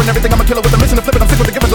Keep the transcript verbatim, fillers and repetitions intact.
and everything. I'm a killer with a mission to flip it. I'm sick with the gift.